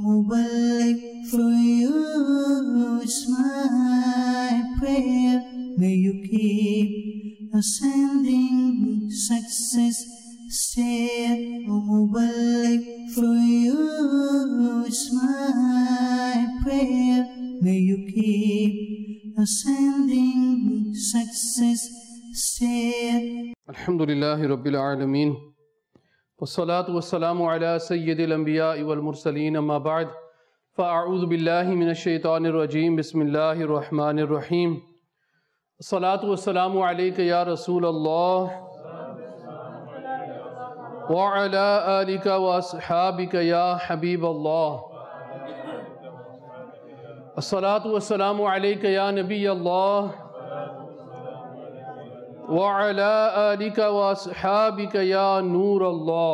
Mubarak for you, it's my prayer. May you keep ascending success. Stay, O Mubarak for you, it's my prayer. May you keep ascending success. Stay. Alhamdulillahi Rabbil Alameen. Wassalatu wassalamu ala Sayyidil Anbiya'i wal Mursaleen, amma ba'd. Fa'a'udhu billahi minash shaitanir rajeem. Bismillahir Rahmanir Rahim. Salatu wassalamu alayka ya Rasulallah wa ala alika wa ashabika ya Habiballah. As-salatu wassalamu alayka ya Nabiyallah wa ala alika wa ashabika ya Noor Allah.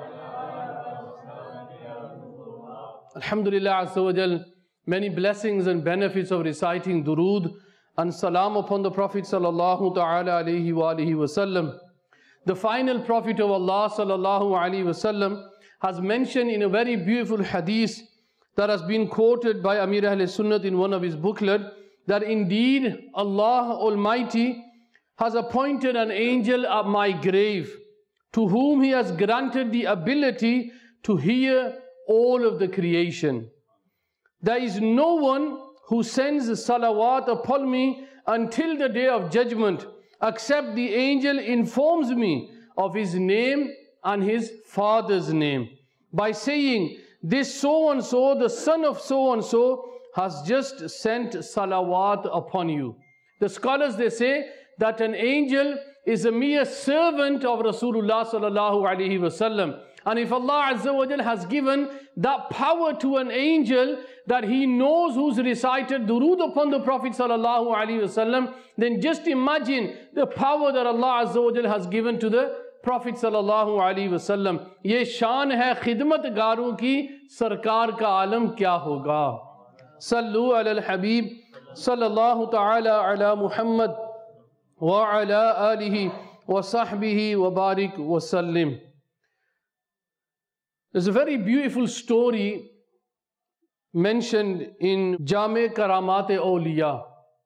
Alhamdulillah Azza wa Jal, many blessings and benefits of reciting durood and salam upon the Prophet sallallahu ta'ala alayhi wa alihi wa sallam. The final Prophet of Allah sallallahu alayhi wa sallam has mentioned in a very beautiful hadith that has been quoted by Amir Ahl Sunnat in one of his booklet, that indeed Allah Almighty has appointed an angel at my grave, to whom He has granted the ability to hear all of the creation. There is no one who sends salawat upon me until the day of judgment, except the angel informs me of his name and his father's name, by saying, this so-and-so, the son of so-and-so, has just sent salawat upon you. The scholars, they say that an angel is a mere servant of Rasulullah sallallahu alaihi wasallam. And if Allah Azza wa Jal has given that power to an angel, that he knows who's recited durood upon the Prophet sallallahu alaihi wasallam, then just imagine the power that Allah Azza wa Jal has given to the Prophet sallallahu alaihi wasallam. Ye shan hai khidmatgaron ki, sarkar ka alam kya hoga. Sallu ala al-Habib sallallahu ta'ala ala Muhammad wa ala alihi wa sahbihi wa barik wa sallim. There's a very beautiful story mentioned in Jame Karamate Awliya.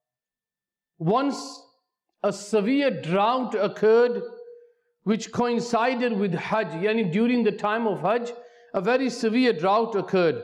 Once a severe drought occurred which coincided with Hajj, yani during the time of Hajj, a very severe drought occurred.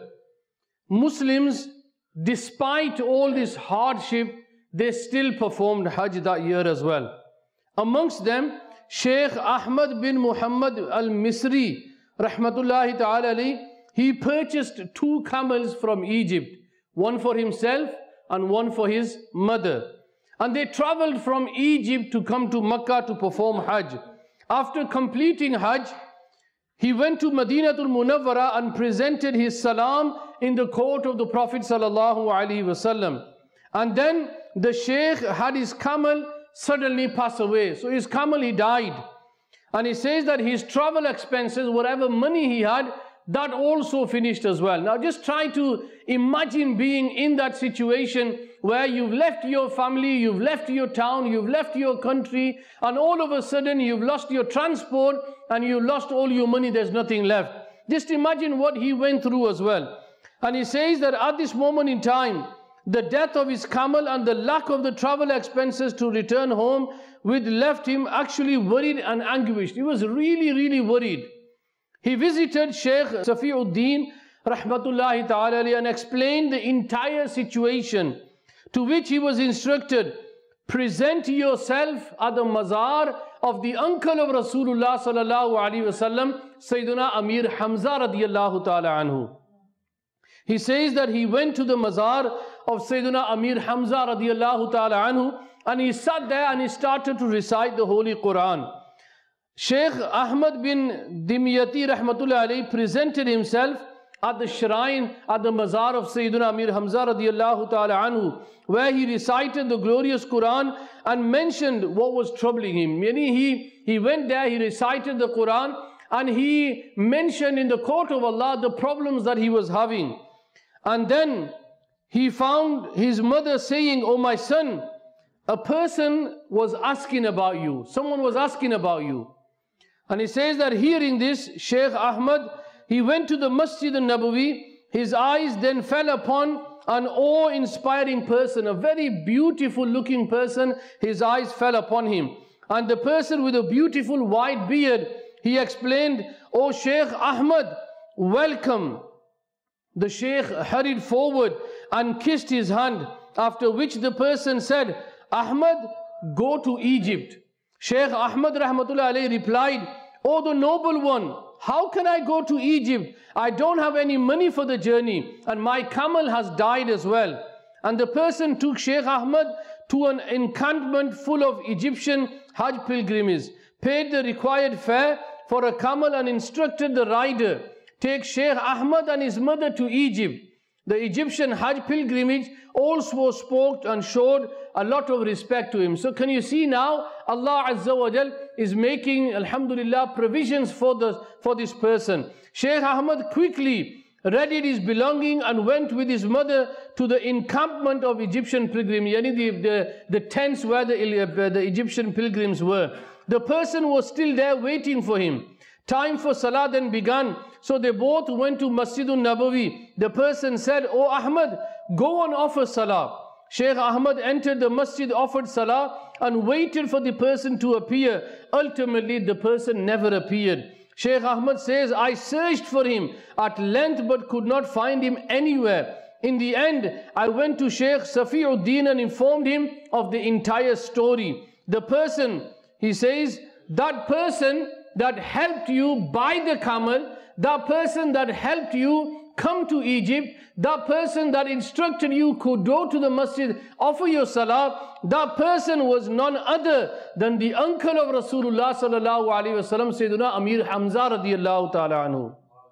Muslims, despite all this hardship, they still performed Hajj that year as well. Amongst them, Sheikh Ahmad bin Muhammad al-Misri, rahmatullahi ta'ala alayhi, he purchased 2 camels from Egypt, one for himself and one for his mother. And they traveled from Egypt to come to Makkah to perform Hajj. After completing Hajj, he went to Madinatul Munawwara and presented his salam in the court of the Prophet sallallahu alaihi wasallam. And then the Sheikh had his camel suddenly pass away. So his camel, he died. And he says that his travel expenses, whatever money he had, that also finished as well. Now just try to imagine being in that situation where you've left your family, you've left your town, you've left your country, and all of a sudden you've lost your transport and you lost all your money, there's nothing left. Just imagine what he went through as well. And he says that at this moment in time, the death of his camel and the lack of the travel expenses to return home with left him actually worried and anguished. He was really, really worried. He visited Sheikh Safiuddin rahmatullahi ta'ala alayhi and explained the entire situation, to which he was instructed, present yourself at the mazar of the uncle of Rasulullah sallallahu alaihi wasallam, Sayyiduna Amir Hamza radiyallahu ta'ala anhu. He says that he went to the mazar of Sayyiduna Amir Hamza radiyallahu ta'ala anhu, and he sat there and he started to recite the Holy Quran. Sheikh Ahmad bin Dimyati rahmatullah alayhi presented himself at the shrine, at the mazar of Sayyiduna Amir Hamza radiyallahu ta'ala anhu, where he recited the glorious Quran and mentioned what was troubling him. Meaning he went there, he recited the Quran, and he mentioned in the court of Allah the problems that he was having. And then he found his mother saying, "Oh my son, a person was asking about you. Someone was asking about you." And he says that hearing this, Sheikh Ahmad, he went to the Masjid al-Nabawi, His eyes then fell upon an awe-inspiring person, a very beautiful looking person. His eyes fell upon him. And the person with a beautiful white beard, he explained, "O Shaykh Ahmad, welcome." The Shaykh hurried forward and kissed his hand, after which the person said, "Ahmad, go to Egypt." Shaykh Ahmad rahmatullah alayhi replied, "O the noble one, how can I go to Egypt? I don't have any money for the journey, and my camel has died as well." And the person took Shaykh Ahmad to an encampment full of Egyptian Hajj pilgrims, paid the required fare for a camel and instructed the rider, "Take Shaykh Ahmad and his mother to Egypt." The Egyptian Hajj pilgrimage also spoke and showed a lot of respect to him. So can you see now, Allah Azza wa Jal is making, alhamdulillah, provisions for this person. Shaykh Ahmad quickly readied his belonging and went with his mother to the encampment of Egyptian pilgrims, the tents where the Egyptian pilgrims were. The person was still there waiting for him. Time for Salah then began. So they both went to Masjidun Nabawi. The person said, "O Ahmad, go and offer Salah." Shaykh Ahmad entered the masjid, offered Salah, and waited for the person to appear. Ultimately, the person never appeared. Shaykh Ahmad says, "I searched for him at length but could not find him anywhere. In the end, I went to Shaykh Safiuddin and informed him of the entire story." The person, he says, that person that helped you buy the camel, that person that helped you come to Egypt, that person that instructed you could go to the masjid, offer your salah, that person was none other than the uncle of Rasulullah sallallahu alaihi wasallam, Sayyiduna Amir Hamza radiyallahu ta'ala anhu.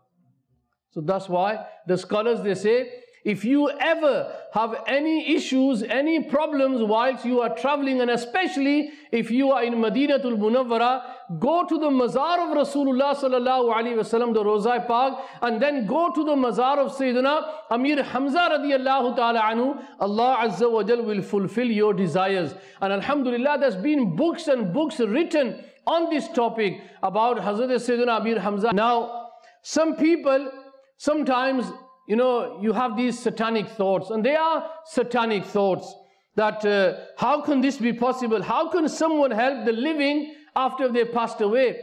So that's why the scholars, they say, if you ever have any issues, any problems whilst you are traveling, and especially if you are in Madinatul Munawwara, go to the mazar of Rasulullah sallallahu alaihi wasallam, the Roza Pak, and then go to the mazar of Sayyidina Amir Hamza radiyallahu ta'ala anhu. Allah Azza wa Jal will fulfill your desires. And alhamdulillah, there's been books and books written on this topic about Hazrat Sayyidina Amir Hamza. Now, some people, sometimes, you have these satanic thoughts, and they are satanic thoughts, that how can this be possible? How can someone help the living after they passed away?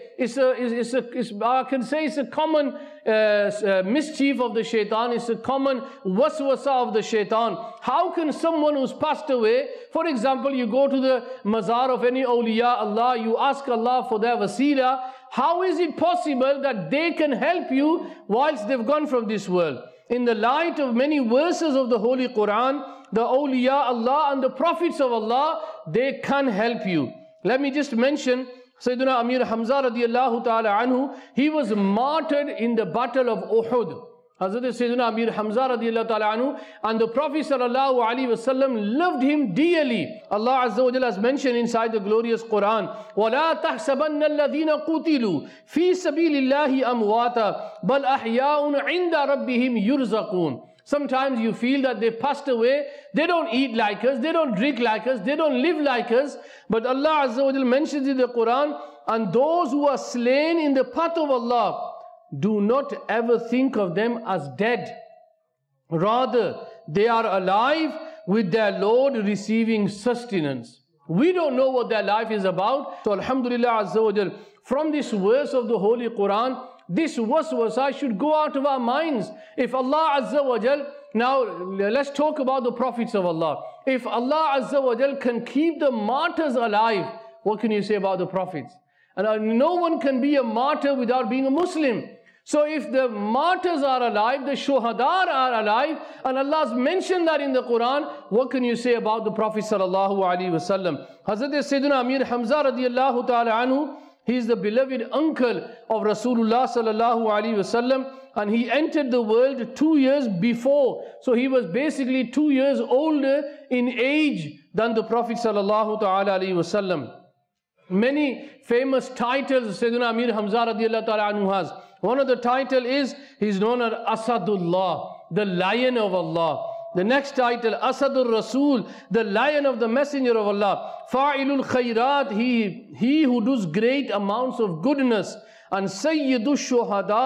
I can say it's a common mischief of the shaitan. It's a common waswasa of the shaitan. How can someone who's passed away, for example, you go to the mazar of any awliya Allah, you ask Allah for their wasila, how is it possible that they can help you whilst they've gone from this world? In the light of many verses of the Holy Quran, the awliya Allah and the prophets of Allah, they can help you. Let me just mention Sayyidina Amir Hamza radiyallahu ta'ala anhu. He was martyred in the battle of Uhud. Hazrat Sayyidina Amir Hamza radiyallahu ta'ala anhu, and the Prophet sallallahu alaihi wasallam loved him dearly. Allah Azza wa Jalla has mentioned inside the glorious Quran, وَلَا تَحْسَبَنَّ الَّذِينَ قُتِلُوا فِي سَبِيلِ اللَّهِ أَمْوَاتًا بَلْ أَحْيَاءٌ عِنْدَ رَبِّهِمْ يُرْزَقُونَ. Sometimes you feel that they passed away, they don't eat like us, they don't drink like us, they don't live like us. But Allah Azza wa Jalla mentions in the Quran, and those who are slain in the path of Allah, do not ever think of them as dead. Rather, they are alive with their Lord receiving sustenance. We don't know what their life is about. So alhamdulillah Azza wa Jal, from this verse of the Holy Quran, this waswasa should go out of our minds. If Allah Azza wa Jal, now let's talk about the prophets of Allah. If Allah Azza wa Jal can keep the martyrs alive, what can you say about the prophets? And no one can be a martyr without being a Muslim. So if the martyrs are alive, the shuhada are alive, and Allah has mentioned that in the Quran, what can you say about the Prophet sallallahu alaihi wasallam? Hazrat Sayyidina Amir Hamza radiyallahu ta'ala anhu, he is the beloved uncle of Rasulullah sallallahu alaihi wasallam, and he entered the world 2 years before. So he was basically 2 years older in age than the Prophet sallallahu ta'ala alaihi wasallam. Many famous titles Sayyidina Amir Hamza radiyallahu ta'ala anhu has. One of the title is, he's known as Asadullah, the Lion of Allah. The next title, Asadur Rasul, the Lion of the Messenger of Allah. Fa'ilul Khairat, he who does great amounts of goodness. And Sayyidush Shuhada,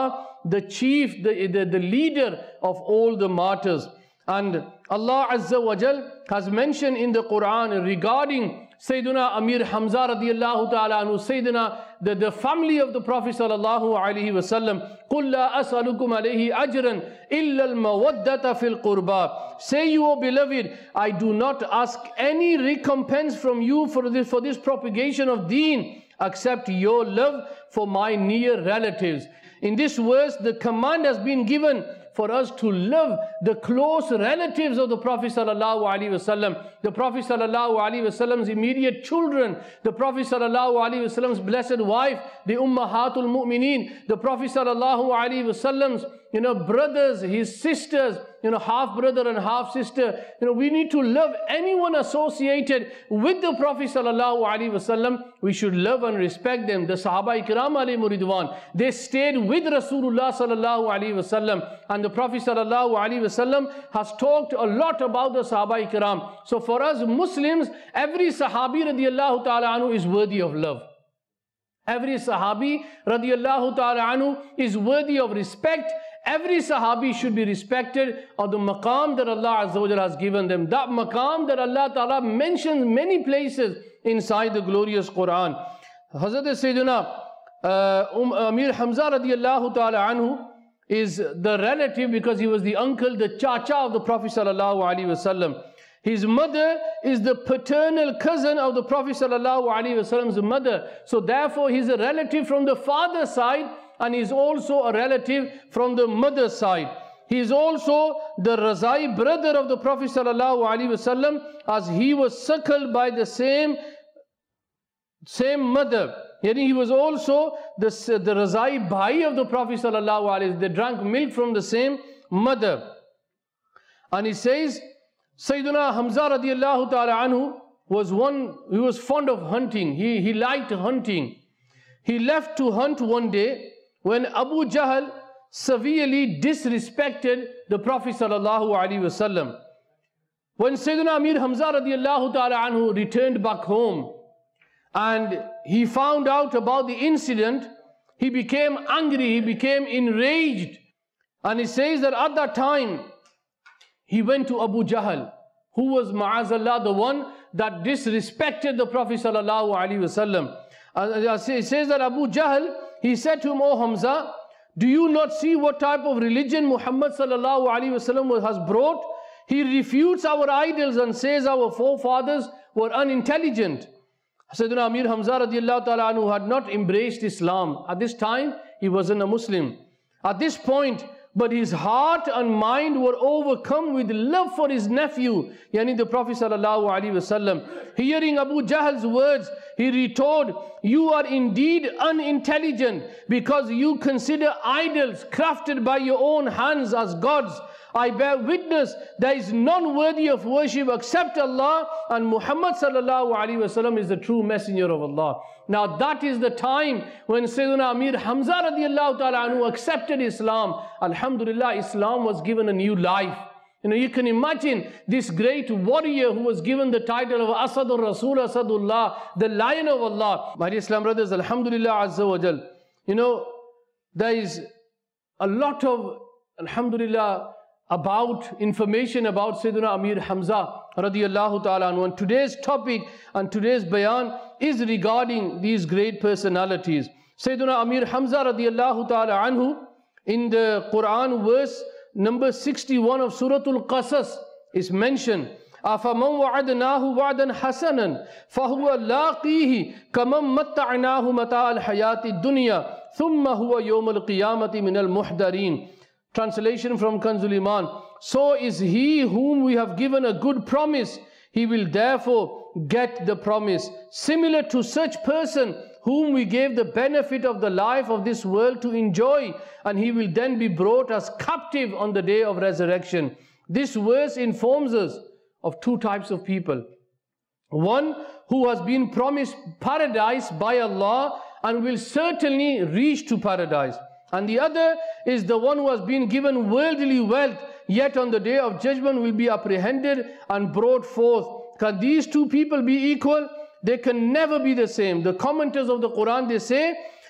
the chief, the leader of all the martyrs. And Allah Azza wa Jal has mentioned in the Quran regarding Sayyidina Amir Hamza radiallahu ta'ala anhu, Sayyidina, the family of the Prophet sallallahu alayhi wa sallam, قُلْ لَا أَسْأَلُكُمْ عَلَيْهِ أَجْرًا إِلَّا الْمَوَدَّةَ فِي الْقُرْبَى. Say you, O beloved, I do not ask any recompense from you for this propagation of deen, except your love for my near relatives. In this verse, the command has been given for us to love the close relatives of the Prophet sallallahu alaihi wasallam, the Prophet sallallahu alaihi wasallam's immediate children, the Prophet sallallahu alaihi wasallam's blessed wife, the Ummahatul Mu'mineen, the Prophet sallallahu alaihi wasallam's brothers, his sisters, half brother and half sister. We need to love anyone associated with the Prophet sallallahu alaihi wasallam. We should love and respect them. The Sahaba Ikram alayhi ridwan, they stayed with Rasulullah sallallahu alaihi wasallam, and the Prophet sallallahu alaihi wasallam has talked a lot about the Sahaba Ikram. So for us Muslims, every Sahabi radiallahu ta'ala anhu is worthy of love. Every Sahabi radiallahu ta'ala anhu is worthy of respect. Every Sahabi should be respected on the maqam that Allah Azza wa Jalla has given them. That maqam that Allah Ta'ala mentions many places inside the glorious Quran. Hazrat Sayyidina Amir Hamza radiallahu ta'ala anhu is the relative because he was the uncle, the chacha of the Prophet sallallahu alaihi wasallam. His mother is the paternal cousin of the Prophet sallallahu alaihi wasallam's mother. So therefore he is a relative from the father's side, and he is also a relative from the mother's side. He is also the Razai brother of the Prophet sallallahu alaihi wasallam, as he was suckled by the same mother. He was also the Razai Bhai of the Prophet sallallahu alaihi wasallam. They drank milk from the same mother. And he says, Sayyidina Hamza radiallahu ta'ala anhu he was fond of hunting. He liked hunting. He left to hunt one day when Abu Jahl severely disrespected the Prophet sallallahu alaihi wasallam. When Sayyidina Amir Hamza radiallahu ta'ala anhu returned back home and he found out about the incident, he became angry, he became enraged. And he says that at that time, he went to Abu Jahl, who was ma'azallah, the one that disrespected the Prophet sallallahu alaihi wasallam. He says that Abu Jahl, he said to him, "O Hamza, do you not see what type of religion Muhammad sallallahu alaihi wasallam has brought? He refutes our idols and says our forefathers were unintelligent." Sayyidina Amir Hamza radiallahu ta'ala anhu had not embraced Islam. At this time, he wasn't a Muslim. At this point, but his heart and mind were overcome with love for his nephew, yani the Prophet sallallahu alaihi wasallam. Hearing Abu Jahl's words, he retorted, "You are indeed unintelligent because you consider idols crafted by your own hands as gods. I bear witness there is none worthy of worship except Allah, and Muhammad sallallahu alaihi wasallam is the true messenger of Allah." Now that is the time when Sayyidina Amir Hamza radiallahu ta'ala anhu accepted Islam. Alhamdulillah, Islam was given a new life. You can imagine this great warrior who was given the title of Asadur Rasul, Asadullah, the lion of Allah. My dear Islam brothers, Alhamdulillah Azza wa Jal. There is a lot of, Alhamdulillah, about information about Sayyidina Amir Hamza radiallahu ta'ala anhu. And today's topic and today's bayan is regarding these great personalities. Sayyidina Amir Hamza radiallahu ta'ala anhu, in the Quran verse number 61 of Surah Al-Qasas is mentioned, أَفَمَنْ وَعَدْنَاهُ وَعْدًا حَسَنًا فَهُوَ لَاقِيهِ كَمَنْ مَتَّعْنَاهُ مَتَاعَ الْحَيَاةِ الدُّنْيَا ثُمَّ هُوَ يَوْمَ الْقِيَامَةِ مِنَ الْمُحْدَرِينَ. Translation from Kanzul Iman. So is he whom we have given a good promise, he will therefore get the promise. Similar to such person whom we gave the benefit of the life of this world to enjoy, and he will then be brought as captive on the day of resurrection. This verse informs us of two types of people. One who has been promised paradise by Allah and will certainly reach to paradise. And the other is the one who has been given worldly wealth, yet on the day of judgment will be apprehended and brought forth. Can these two people be equal? They can never be the same. The commenters of the Quran, they say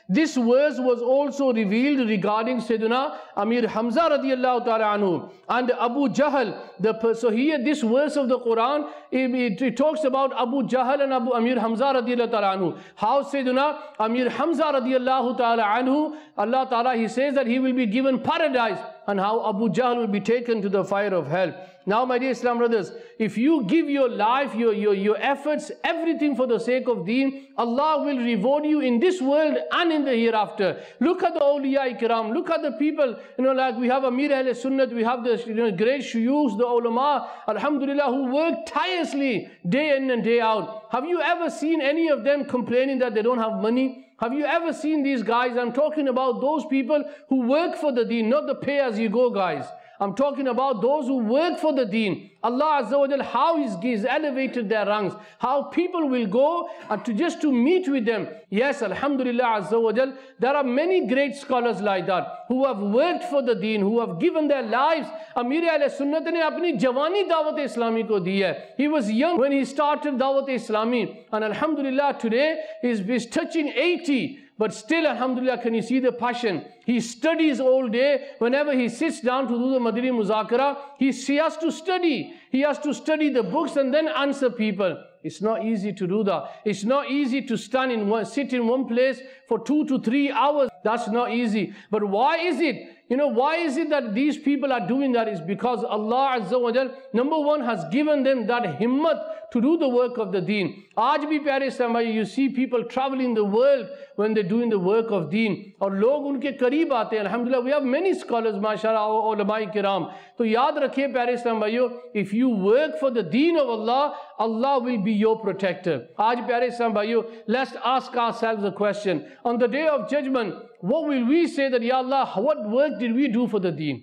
This verse was also revealed regarding Sayyidina Amir Hamza radiallahu ta'ala anhu and Abu Jahl. So here this verse of the Quran, it talks about Abu Jahl and Amir Hamza radiallahu ta'ala anhu. How Sayyidina Amir Hamza radiallahu ta'ala anhu, Allah ta'ala, he says that he will be given paradise, and how Abu Jahl will be taken to the fire of hell. Now, my dear Islam brothers, if you give your life, your efforts, everything for the sake of deen, Allah will reward you in this world and in the hereafter. Look at the awliya ikram, look at the people, like we have Amir Ahl Sunnat, we have the great shuyukhs, the ulama, alhamdulillah, who work tirelessly day in and day out. Have you ever seen any of them complaining that they don't have money? Have you ever seen these guys? I'm talking about those people who work for the deen, not the pay-as-you-go guys. I'm talking about those who work for the deen. Allah Azza wa Jal, how He's elevated their ranks, how people will go just to meet with them. Yes, alhamdulillah Azza wa Jal, there are many great scholars like that who have worked for the deen, who have given their lives. Amir Ahl Sunnat ne apni jawani Dawat Islami ko di hai. He was young when he started Dawat Islami, and alhamdulillah today he's touching 80. But still, alhamdulillah, can you see the passion? He studies all day. Whenever he sits down to do the Madani Muzakara, he has to study. He has to study the books and then answer people. It's not easy to do that. It's not easy to sit in one place for 2 to 3 hours. That's not easy. But why is it? Why is it that these people are doing that? Is because Allah Azza wa Jal, number one, has given them that himmat to do the work of the deen. Aaj bhi pyare Islam bhai, you see people traveling the world when they're doing the work of deen. Aur log unke kareeb aate hain. Alhamdulillah, we have many scholars, mashallah, ulama kiram. So yaad rakhiye pyare Islam bhaiyo, if you work for the deen of Allah, Allah will be your protector. Aaj pyare Islam bhaiyo, let's ask ourselves a question. On the day of judgment, what will we say that, Ya Allah, what work did we do for the deen?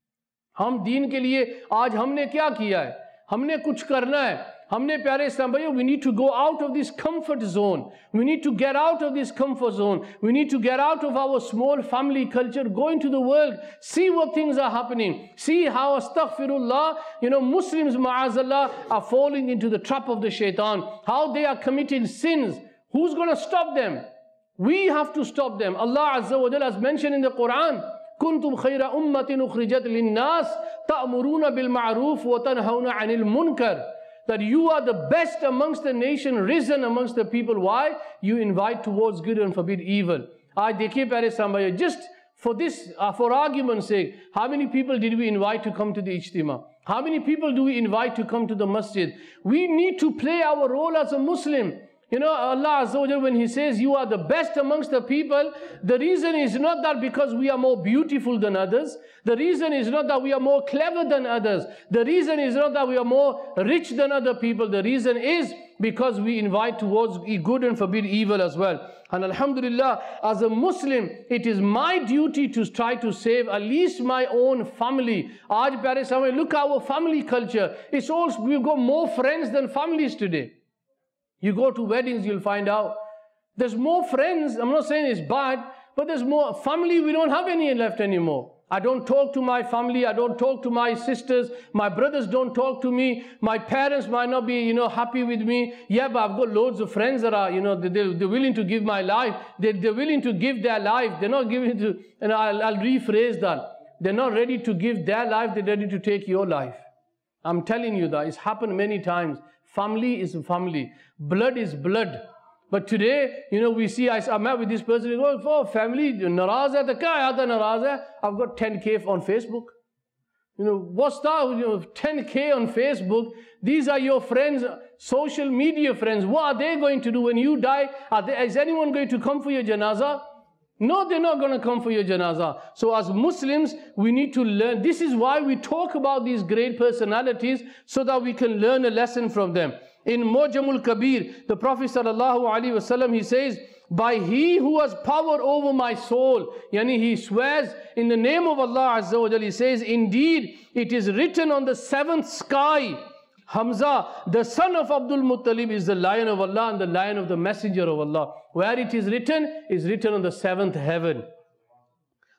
हम दीन के लिए आज हमने क्या किया है? हमने कुछ करना है. हमने प्यारे इस्लाम भाइयों, we need to go out of this comfort zone. We need to get out of this comfort zone. We need to get out of our small family culture, go into the world, see what things are happening, see how, astaghfirullah, Muslims, ma'azallah, are falling into the trap of the shaitan, how they are committing sins. Who's going to stop them? We have to stop them. Allah Azza wa Jalla has mentioned in the Quran, كنتم خير أمة أخرجت للناس تأمرون بالمعروف وتنهون عن المنكر. That you are the best amongst the nation, risen amongst the people. Why? You invite towards good and forbid evil. Aaj dekhiye pyare Islam bhaiyo, just for this, for argument's sake, how many people did we invite to come to the Ijtima? How many people do we invite to come to the masjid? We need to play our role as a Muslim. Allah Azza wa Jalla, when He says you are the best amongst the people, the reason is not that because we are more beautiful than others. The reason is not that we are more clever than others. The reason is not that we are more rich than other people. The reason is because we invite towards good and forbid evil as well. And alhamdulillah, as a Muslim, it is my duty to try to save at least my own family. Aaj pyare samay, look at our family culture. It's also, we've got more friends than families today. You go to weddings, you'll find out there's more friends. I'm not saying it's bad, but there's more family. We don't have any left anymore. I don't talk to my family. I don't talk to my sisters. My brothers don't talk to me. My parents might not be, happy with me. Yeah, but I've got loads of friends that are, they're willing to give my life. They're willing to give their life. They're not giving to, and I'll rephrase that. They're not ready to give their life. They're ready to take your life. I'm telling you that. It's happened many times. Family is family. Blood is blood. But today, we see, I met with this person, he goes, oh, family, naraz hai, to kya aata naraz hai? I've got 10K on Facebook. What's that? 10K on Facebook. These are your friends, social media friends. What are they going to do when you die? Is anyone going to come for your janazah? No, they're not going to come for your janazah. So as Muslims, we need to learn. This is why we talk about these great personalities, so that we can learn a lesson from them. In Mu'jamul Kabir, the Prophet ﷺ, he says, by He who has power over my soul, yani he swears in the name of Allah Azza wa Jalla, he says, indeed, it is written on the 7th sky, Hamza, the son of Abdul Muttalib, is the lion of Allah and the lion of the messenger of Allah. Where it is written on the 7th heaven.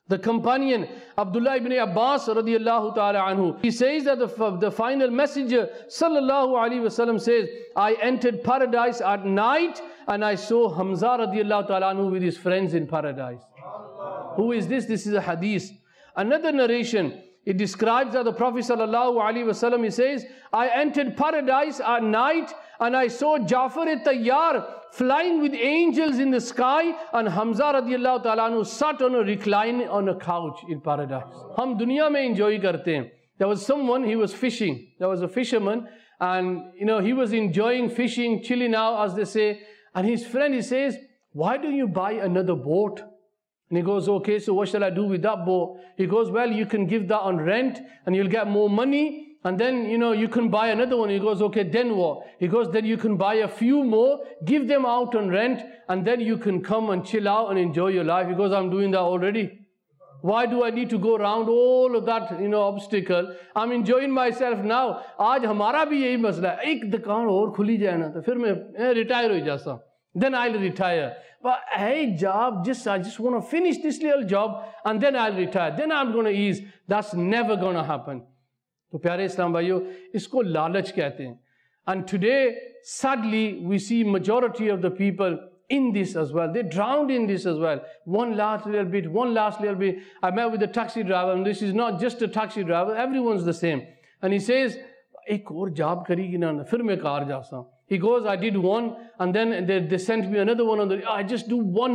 The companion Abdullah ibn Abbas radiallahu ta'ala anhu, he says that the final messenger sallallahu alaihi wasallam says, I entered paradise at night and I saw Hamza radiallahu ta'ala anhu with his friends in paradise. Who is this? This is a hadith. Another narration, it describes that the Prophet sallallahu alaihi wasallam, he says, I entered paradise at night and I saw Ja'far al-Tayyar flying with angels in the sky, and Hamza radiallahu ta'ala anhu sat on a recline on a couch in paradise. Hum dunya mein enjoy karte hain. There was someone, he was fishing. There was a fisherman, and he was enjoying fishing, chilling out as they say. And his friend, he says, why don't you buy another boat? And he goes, okay, so what shall I do with that boat? He goes, well, you can give that on rent and you'll get more money. And then, you can buy another one. He goes, okay, then what? He goes, then you can buy a few more, give them out on rent, and then you can come and chill out and enjoy your life. He goes, I'm doing that already. Why do I need to go around all of that, obstacle? I'm enjoying myself now. Aaj hamara bhi yahi masla hai. Ek dukaan aur khuli jaye na, to fir main retire ho jata. Then I'll retire. But hey, job, I just want to finish this little job and then I'll retire. Then I'm going to ease. That's never going to happen. तो प्यारे इस्लाम भाइयों, इसको लालच कहते हैं. And today, sadly, we see majority of the people in this as well. They're drowned in this as well. One last little bit. I met with a taxi driver, and this is not just a taxi driver, everyone's the same. And he says, ek aur job karegi na, fir main car jasa. He goes, I did one, and then they sent me another one. I just do one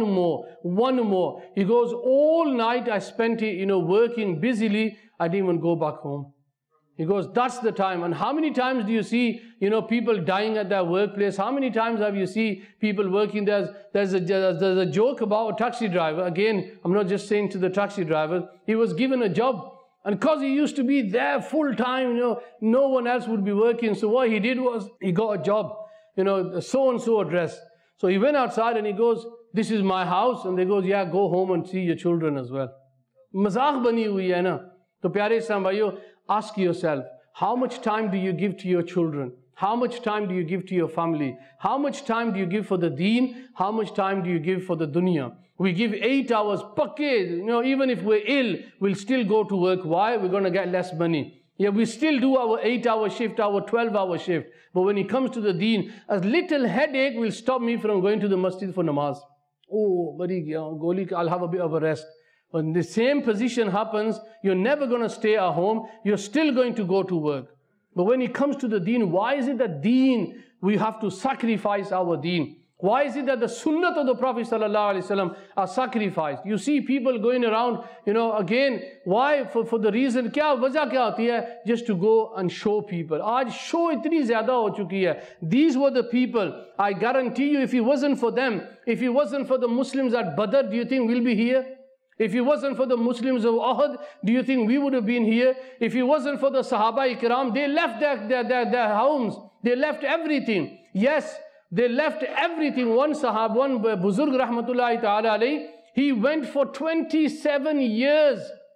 more. He goes, all night I spent it, working busily. I didn't even go back home. He goes, that's the time. And how many times do you see, people dying at their workplace? How many times have you seen people working? There's a joke about a taxi driver. Again, I'm not just saying to the taxi driver. He was given a job. And because he used to be there full time, no one else would be working. So what he did was, he got a job, so-and-so address. So he went outside and he goes, this is my house. And they goes, yeah, go home and see your children as well. Mazaq bani hui hai na. To pyare Islam bhaiyo, ask yourself, how much time do you give to your children? How much time do you give to your family? How much time do you give for the deen? How much time do you give for the dunya? We give 8 hours, pakke, even if we're ill, we'll still go to work. Why? We're going to get less money. Yeah, we still do our 8-hour shift, our 12-hour shift. But when it comes to the deen, a little headache will stop me from going to the masjid for namaz. Oh, I'll have a bit of a rest. When the same position happens, you're never going to stay at home. You're still going to go to work. But when it comes to the deen, why is it that deen, we have to sacrifice our deen? Why is it that the sunnah of the Prophet ﷺ are sacrificed? You see people going around, again, why? For the reason, wajah kya hoti hai? Just to go and show people. Aaj show itni zyada ho chuki hai. These were the people. I guarantee you, if it wasn't for them, if it wasn't for the Muslims at Badr, do you think we'll be here? If it wasn't for the Muslims of Uhud, do you think we would have been here? If it wasn't for the Sahaba Ikram, they left their homes. They left everything. Yes, they left everything. One Sahab, one Buzurg Rahmatullahi Ta'ala alayhi, he went for 27 years.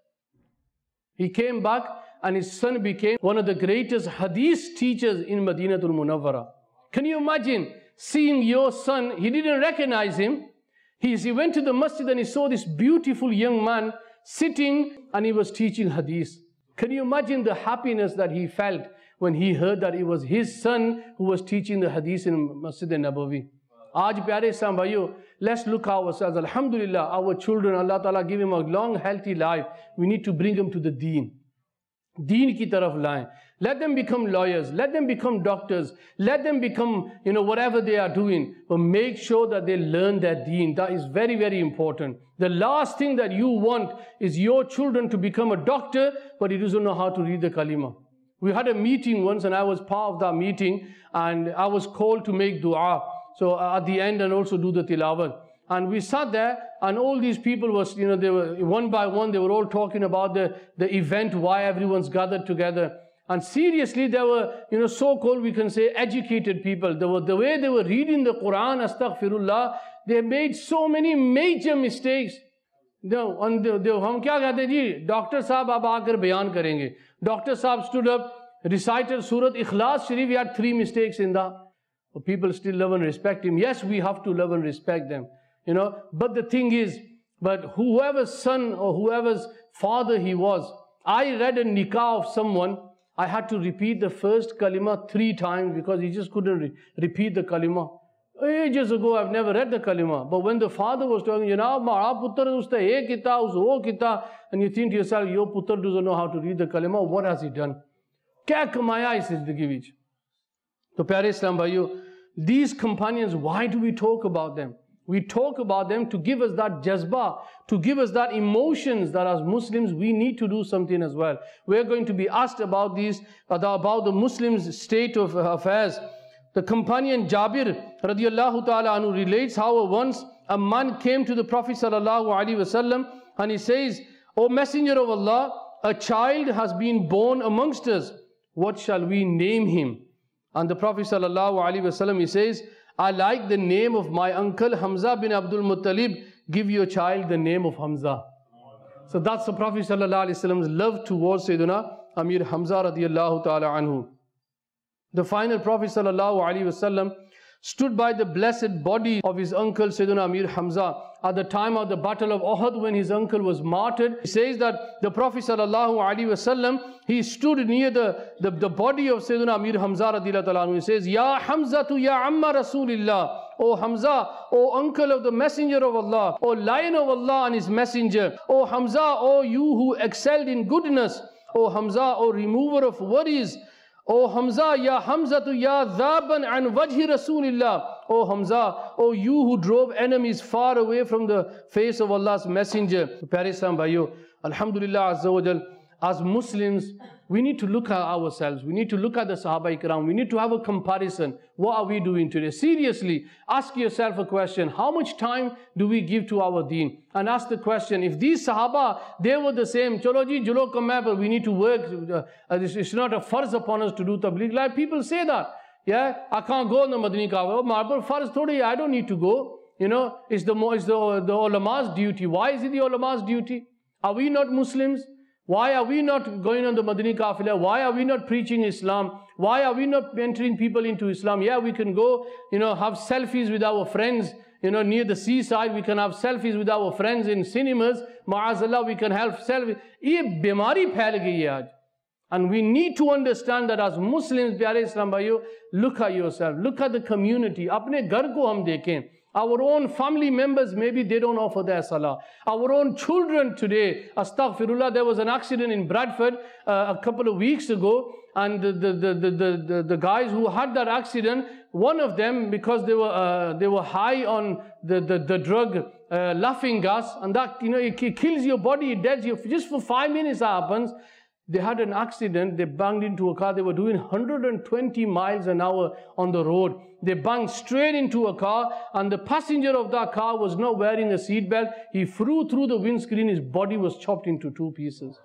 He came back and his son became one of the greatest hadith teachers in Madinatul Munawwara. Can you imagine seeing your son? He didn't recognize him. He went to the masjid and he saw this beautiful young man sitting and he was teaching hadith. Can you imagine the happiness that he felt when he heard that it was his son who was teaching the hadith in Masjid al-Nabawi? Aaj pyare Islam bhaiyo, let's look ourselves. Alhamdulillah, our children, Allah Ta'ala give him a long, healthy life. We need to bring them to the deen. Deen ki taraf laएं. Let them become lawyers. Let them become doctors. Let them become, whatever they are doing. But make sure that they learn their deen. That is very, very important. The last thing that you want is your children to become a doctor, but he doesn't know how to read the kalima. We had a meeting once and I was part of that meeting and I was called to make dua. So at the end and also do the tilawat. And we sat there and all these people was, they were one by one, they were all talking about the event, why everyone's gathered together. And seriously, they were, so-called, we can say, educated people. The way they were reading the Quran, astaghfirullah, they made so many major mistakes. हम क्या कहते हैं जी, doctor साहब अब आकर बयान करेंगे. Doctor Saab stood up, recited Surah Ikhlas Sharif. He had 3 mistakes in that. But people still love and respect him. Yes, we have to love and respect them. But the thing is, But whoever's son or whoever's father he was, I read a nikah of someone, I had to repeat the first kalima 3 times because he just couldn't repeat the kalima. Ages ago, I've never read the kalima. But when the father was talking, mara putra usta ye kita, uso kita, and you think to yourself, your putra doesn't know how to read the kalima, what has he done? Kya kamaya is zindagi vich? So, pyare Islam bhaiyo, these companions, why do we talk about them? We talk about them to give us that jazba, to give us that emotions that as Muslims we need to do something as well. We're going to be asked about these, about the Muslims' state of affairs. The companion Jabir radiallahu ta'ala anhu relates how once a man came to the Prophet sallallahu alaihi wasallam and he says, O Messenger of Allah, a child has been born amongst us. What shall we name him? And the Prophet sallallahu alaihi wasallam, he says, I like the name of my uncle Hamza bin Abdul Muttalib. Give your child the name of Hamza. So that's the Prophet sallallahu alaihi wasallam's love towards Sayyidina Amir Hamza radiallahu ta'ala anhu. The final Prophet sallallahu alaihi wasallam stood by the blessed body of his uncle Sayyidina Amir Hamza at the time of the battle of Uhud when his uncle was martyred. He says that the Prophet sallallahu alaihi wasallam, he stood near the body of Sayyidina Amir Hamza radiallahu ta'ala anhu. He says, Ya Hamza tu ya Amma Rasulillah. O Hamza, O uncle of the Messenger of Allah, O lion of Allah and his messenger. O Hamza, O you who excelled in goodness. O Hamza, O remover of worries. O Hamza, Ya Hamzatu Ya Dhaban an Wajhi Rasulillah. O Hamza, O you who drove enemies far away from the face of Allah's Messenger. Pyare Islam bhaiyo, Alhamdulillah Azza wa Jal, as Muslims, we need to look at ourselves. We need to look at the Sahaba Ikram. We need to have a comparison. What are we doing today? Seriously, ask yourself a question. How much time do we give to our deen? And ask the question, if these Sahaba, they were the same, chalo ji, jalo kamai, but we need to work. It's not a farz upon us to do tabligh. Like people say that. Yeah, I can't go on the Madani Kaaba. But farz thodi, I don't need to go. It's the ulama's duty. Why is it the ulama's duty? Are we not Muslims? Why are we not going on the Madani Qafila? Why are we not preaching Islam? Why are we not entering people into Islam? Yeah, we can go, have selfies with our friends, near the seaside. We can have selfies with our friends in cinemas. Ma'azallah, we can have selfies. Ye bimari phail gayi hai aaj. And we need to understand that as Muslims, pyare Islam bhaiyo, look at yourself, look at the community. Apne ghar ko hum dekhen. Our own family members, maybe they don't offer their salah. Our own children today, astaghfirullah, there was an accident in Bradford a couple of weeks ago, and the guys who had that accident, one of them, because they were high on the drug laughing gas, and that it kills your body, it deads you. Just for 5 minutes that happens. They had an accident, they banged into a car, they were doing 120 miles an hour on the road. They banged straight into a car, and the passenger of that car was not wearing a seatbelt. He flew through the windscreen, his body was chopped into 2 pieces.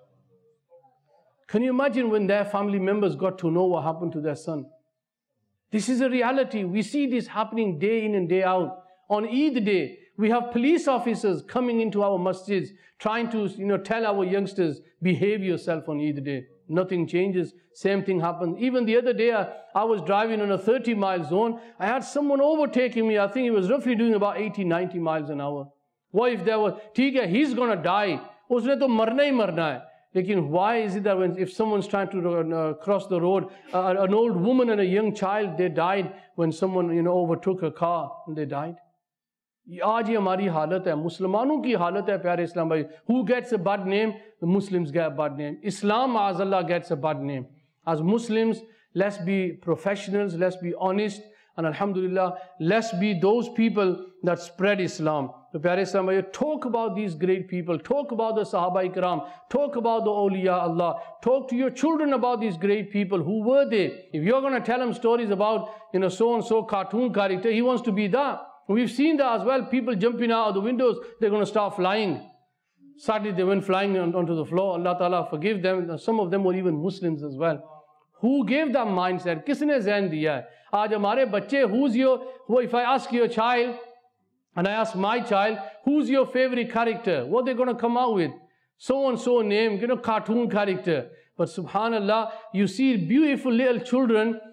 Can you imagine when their family members got to know what happened to their son? This is a reality. We see this happening day in and day out. On Eid day, we have police officers coming into our masjids, trying to tell our youngsters, behave yourself on Eid day. Nothing changes. Same thing happens. Even the other day, I was driving on a 30-mile zone. I had someone overtaking me. I think he was roughly doing about 80, 90 miles an hour. What if there was, he's going to die. Usne to marna hi marna hai. Lekin why is it that if someone's trying to cross the road, an old woman and a young child, they died when someone overtook a car and they died? आज ये हमारी हालत है, मुसलमानों की हालत है प्यारे इस्लाम भाई. Who gets a bad name? The Muslims get a bad name. Islam, Azallah, gets a bad name. As Muslims, let's be professionals, let's be honest, and alhamdulillah, let's be those people that spread Islam. So pyare Islam bhai, talk about these great people, talk about the Sahaba Ikram, talk about the awliya Allah, talk to your children about these great people. Who were they? If you're going to tell them stories about so-and-so cartoon character, he wants to be that. We've seen that as well, people jumping out of the windows, they're going to start flying. Sadly, they went flying onto the floor. Allah Ta'ala forgive them. Some of them were even Muslims as well. Who gave that mindset? Kisne zehn diya hai? Aaj hamare bacche, if I ask your child, and I ask my child, who's your favorite character? What they're going to come out with? So-and-so name, cartoon character. But subhanallah, you see beautiful little children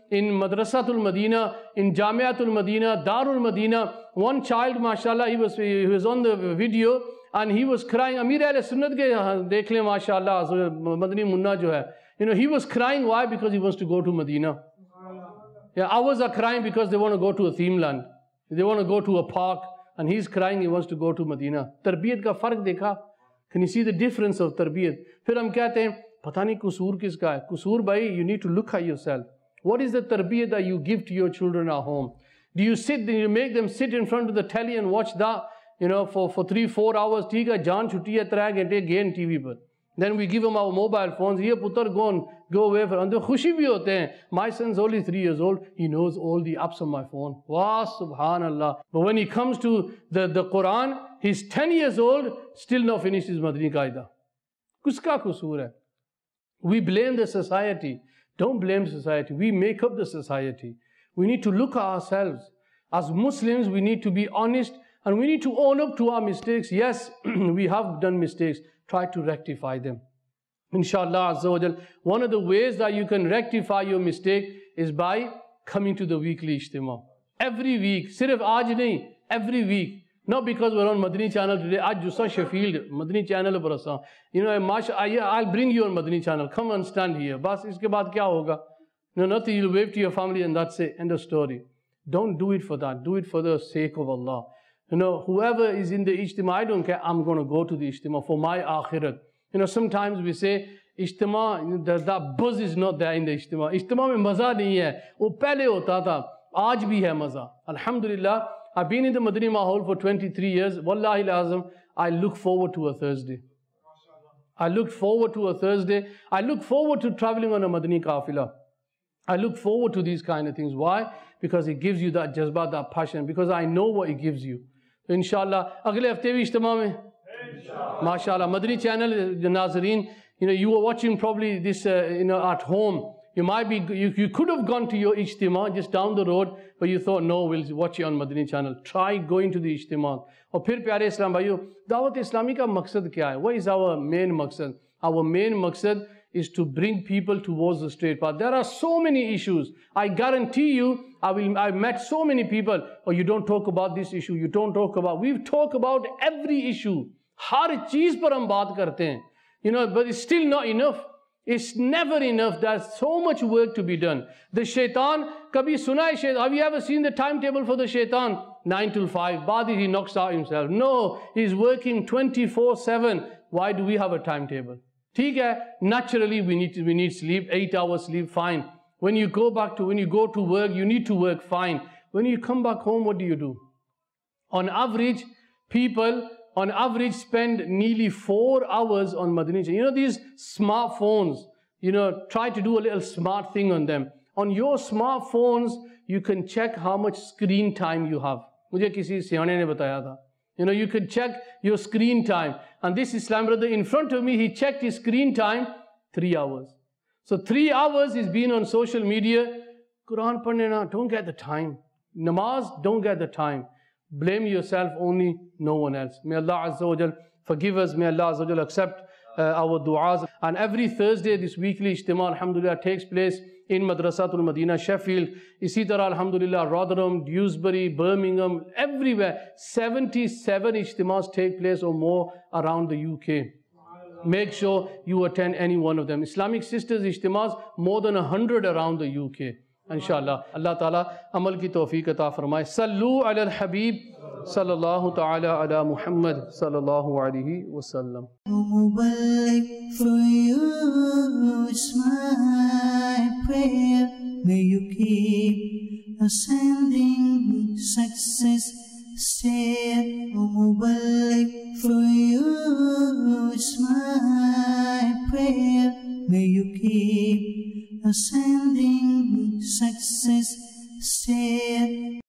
in Madrasatul Madina, in Jamiatul Madina, Darul Madina. One child, mashallah, he was on the video and he was crying. Amir Ahl Sunnat ke dekh le, mashallah, Madani Munna jo hai. He was crying. Why? Because he wants to go to Medina. Yeah, others are crying because they want to go to a theme land. They want to go to a park. And he's crying, he wants to go to Medina. Tarbiyat ka farq dekha? Can you see the difference of tarbiyat? Phir hum kehte hain, pata nahi kusoor kiska hai. Kusoor bhai, you need to look at yourself. What is the tarbiyat that you give to your children at home? Do you make them sit in front of the telly and watch that, for 3-4 hours? Theek hai, jaan chutti hai, 3 ghante gain TV par. Then we give them our mobile phones. Here, putar, go away. And the khushi bhi hote hain. My son's only 3 years old. He knows all the apps on my phone. Wow, subhanallah. But when he comes to the Quran, he's 10 years old, still not finished his Madani Qaida. Kuska kusoor hai? We blame the society. Don't blame society. We make up the society. We need to look at ourselves. As Muslims, we need to be honest and we need to own up to our mistakes. Yes, we have done mistakes. Try to rectify them. Inshallah Azza wa Jal. One of the ways that you can rectify your mistake is by coming to the weekly ijtima. Every week. Sirf aaj nahi, every week. Not because we're on Madani channel today. Aaj Jussa Sheffield, Madani channel par asa. I'll bring you on Madani channel. Come and stand here. Bas iske baad kya hoga? Nothing. You'll wave to your family and that's it. End of story. Don't do it for that. Do it for the sake of Allah. Whoever is in the ijtima, I don't care, I'm going to go to the ijtima for my akhirat. Sometimes we say, ijtima, that buzz is not there in the ijtima. Ijtima mein maza nahi hai. Wo pehle hota tha. Aaj bhi hai maza. Alhamdulillah, I've been in the Madani Mahal for 23 years. Wallahi al-azam, I look forward to a Thursday. I look forward to a Thursday. I look forward to traveling on a Madani Qafila. I look forward to these kind of things. Why? Because it gives you that jazba, that passion. Because I know what it gives you. So inshallah, agle hafte bhi ijtima mein? MashaAllah. Madani channel, Nazareen, you were watching probably this, at home. You could have gone to your ijtima just down the road, but you thought, no, we'll watch it on Madani channel. Try going to the ijtima. Aur phir pyare Islam bhaiyo, Dawat Islami ka maqsad kya hai? What is our main maqsad? Our main maqsad is to bring people towards the straight path. There are so many issues. I guarantee you, I've met so many people, you don't talk about this issue, you don't talk about, we've talked about every issue. Har cheez par hum baat karte hain. But it's still not enough. It's never enough. There's so much work to be done. The shaitan, kabhi suna hai shaitan. Have you ever seen the timetable for the shaitan? 9 till 5. Baadi he knocks out himself. No, he's working 24/7. Why do we have a timetable? Theek hai, naturally we need sleep, 8 hours sleep, fine. When you go to work, you need to work, fine. When you come back home, what do? On average, people spend nearly 4 hours on Madani. These smartphones, try to do a little smart thing on them. On your smartphones, you can check how much screen time you have. Mujhe kisi siyane ne bataya tha. You could check your screen time. And this Islam brother in front of me, he checked his screen time, 3 hours. So 3 hours he's been on social media. Quran padhne na, don't get the time. Namaz, don't get the time. Blame yourself only, no one else. May Allah Azza wa Jal forgive us. May Allah Azza wa Jal accept our du'as. And every Thursday, this weekly ijtima, alhamdulillah, takes place in Madrasatul Madina, Sheffield. Isi tarah, alhamdulillah, Rotherham, Dewsbury, Birmingham, everywhere. 77 ijtimas take place or more around the UK. Make sure you attend any one of them. Islamic Sisters ijtimas, more than 100 around the UK. Inshallah. Allah Ta'ala amal ki tawfiq ata farmaye. Sallu ala al-Habib sallallahu ta'ala ala Muhammad sallallahu alayhi wa sallam. Mubarak for you is my prayer. May you keep ascending success. Stay, Mubarak for you is my prayer. May you keep ascending success. Stay.